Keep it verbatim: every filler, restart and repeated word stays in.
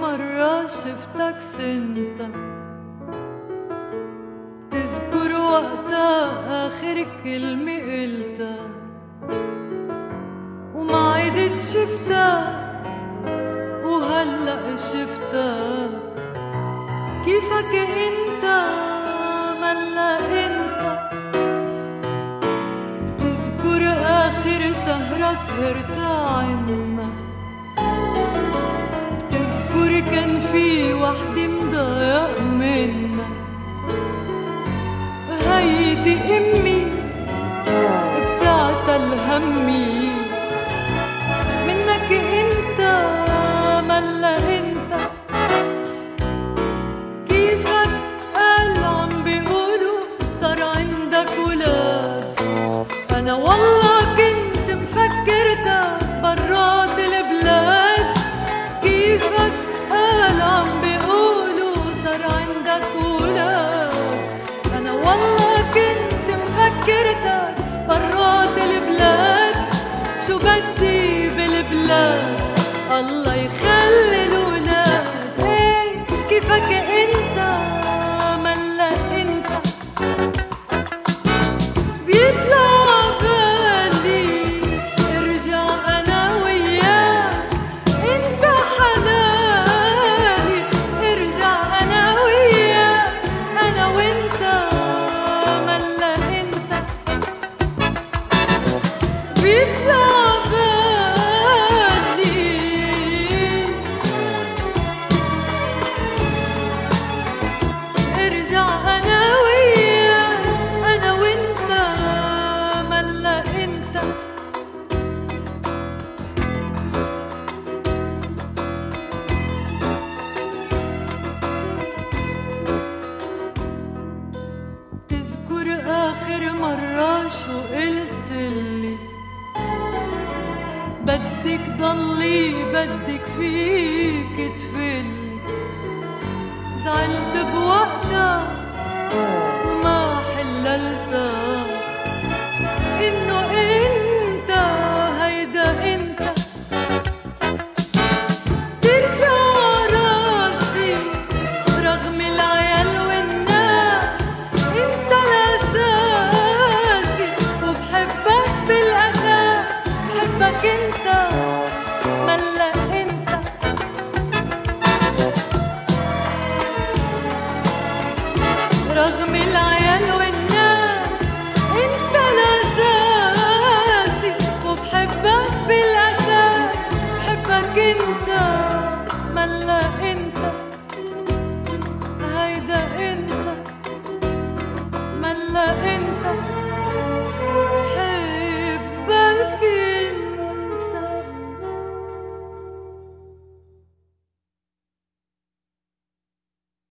مرة شفتك سنتا، تذكر وقتها آخر كلمة قلتها وما عدت شفتك وهلأ شفتك. كيفك انت ملا انت؟ تذكر آخر سهرة سهرتها عنا، تذكر كان في وحدة مضايق منا. هيدي امي بتعتل همي منك انت ملا انت. كيفك قال عم بيقولوا صار عندك ولاد، انا والله كنت مفكرتك برات البلاد. كيفك قال عم بيقولوا صار عندك ولاد، انا والله كنت مفكرتك برات البلاد. شو بدي بالبلاد الله يخلي الولاد. ايه كيفك انت ملا انت؟ بيطلع بالي ارجع انا وياك، انت حناني ارجع انا وياك، انا وانت ملا انت. بيطلع آخر مرة شو قلتلي؟ بدك ضلي بدك